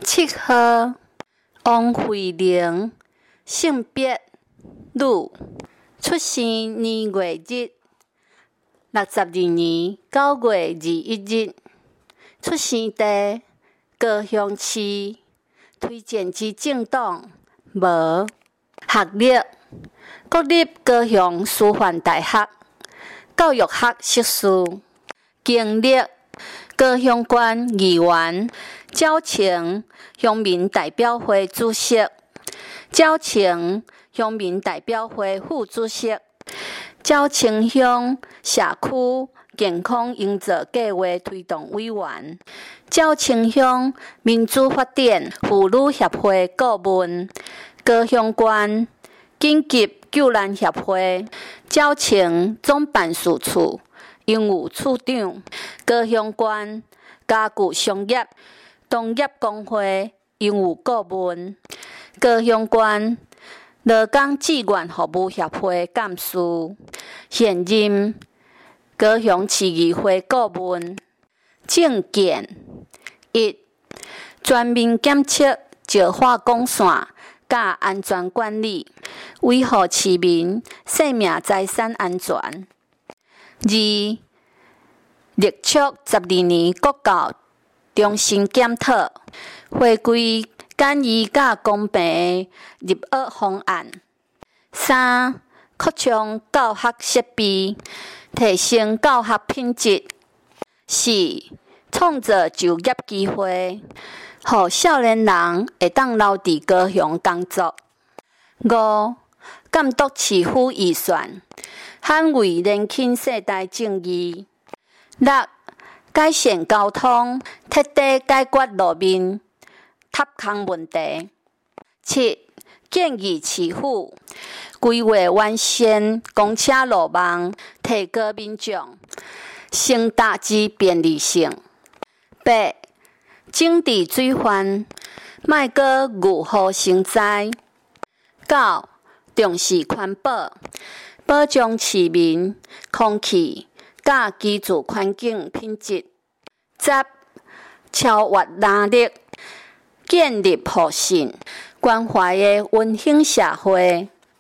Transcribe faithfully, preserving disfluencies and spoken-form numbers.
七号，王慧玲，性别女，出生年月日六十二年九月二一日，出生地高雄市，推荐之政党无，学历国立高雄师范大学教育学硕士，经历高雄县议员、沼情乡民代表会主席、沼情乡民代表会副主席、沼情乡社区健康营造计划推动委员、沼情乡民主发展妇女协会顾问、高雄县紧急救难协会沼情总办事处营务处长、高雄县家具商业农业工会营务顾问、高雄县劳工志愿服务协会干事，现任高雄市议会顾问。证件一、全面检测石化管线甲安全管理，维护市民生命财产安全。二、历促十二年国教重新检讨，回归简易甲公平入学方案。三、扩充教学设备，提升教学品质。四、创造就业机会，让少年人会当留伫高雄工作。五、监督市府预算，捍卫年轻世代正义。六、改善交通，彻底解决路面塌坑问题。七、建议市府规划完善公车路网，提高民众乘搭之便利性。八、政治罪犯，莫阁误祸生灾。九、重视环保，保障市民空气甲居住环境品质。十、超越压力，建立互信、关怀的温馨社会。